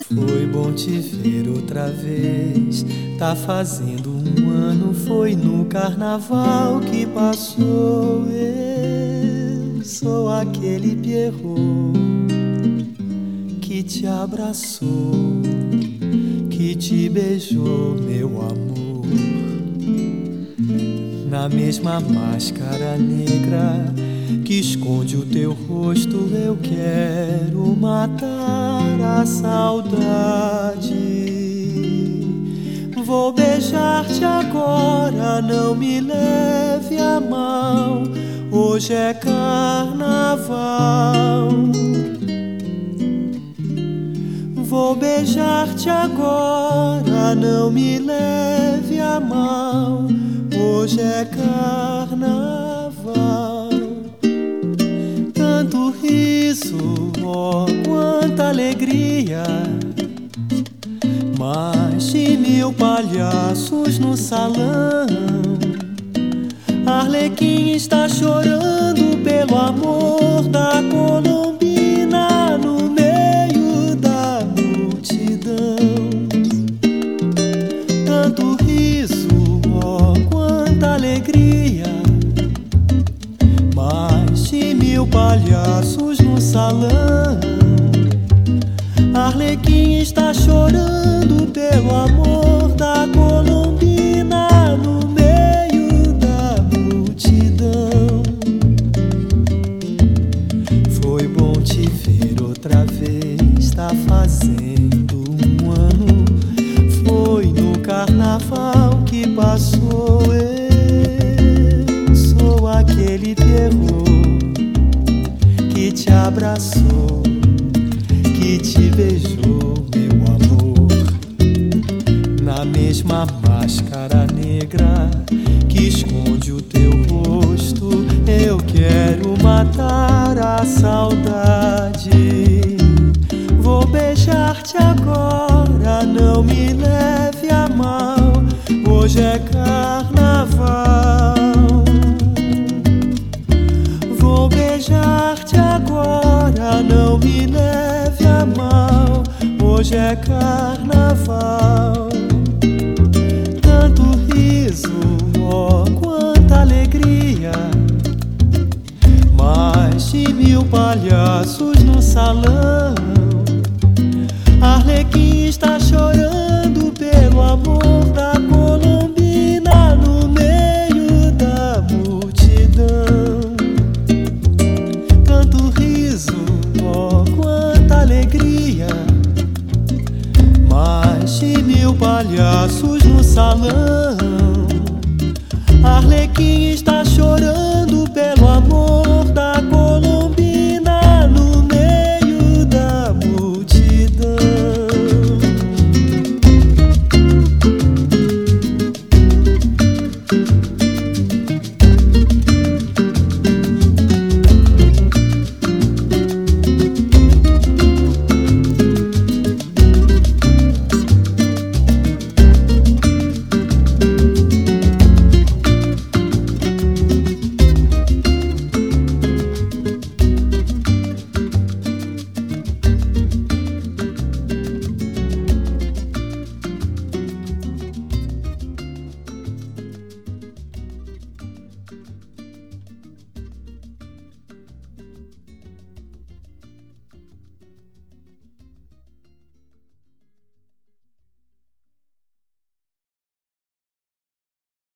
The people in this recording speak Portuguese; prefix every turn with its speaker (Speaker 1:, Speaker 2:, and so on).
Speaker 1: Foi bom te ver outra vez. Tá fazendo um ano, foi no carnaval que passou. Eu sou aquele Pierrot que te abraçou, que te beijou, meu amor. Na mesma máscara negra que esconde o teu rosto, eu quero matar a saudade. Vou beijar-te agora, não me leve a mal. Hoje é carnaval. Vou beijar-te agora, não me leve a mal. Hoje é carnaval. Tanto riso, oh, quanta alegria. Mais de 1000 palhaços no salão. Arlequim está chorando pelo amor da Colombina no meio da multidão. Tanto riso, oh, quanta alegria. Mais de 1000 palhaços no salão. Arlequim está chorando pelo amor da Colombina no meio da multidão. Foi bom te ver outra vez, tá fazendo um ano. Foi no carnaval que passou. Eu sou aquele Pierrot que te abraçou, que te beijou, meu amor. Na mesma máscara negra que esconde o teu rosto, eu quero matar a saudade. Vou beijar-te agora, não me leve a mal. Hoje é carnaval. Vou beijar-te agora, não me leve a mal. Hoje é carnaval. Tanto riso, oh, quanta alegria. Mais de 1000 palhaços no salão. Arlequim está chorando pelo amor da Colombina no meio da multidão. Tanto riso, oh, quanta alegria. Mais de 1000 palhaços no salão. Arlequim está chorando